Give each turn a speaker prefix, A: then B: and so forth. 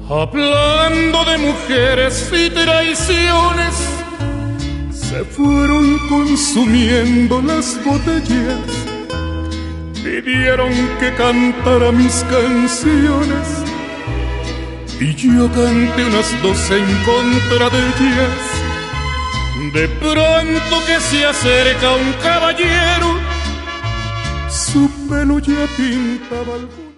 A: Hablando de mujeres y traiciones, se fueron consumiendo las botellas. Pidieron que cantara mis canciones y yo canté unas 12 en contra de ellas. De pronto que se acerca un caballero, su pelo ya pintaba el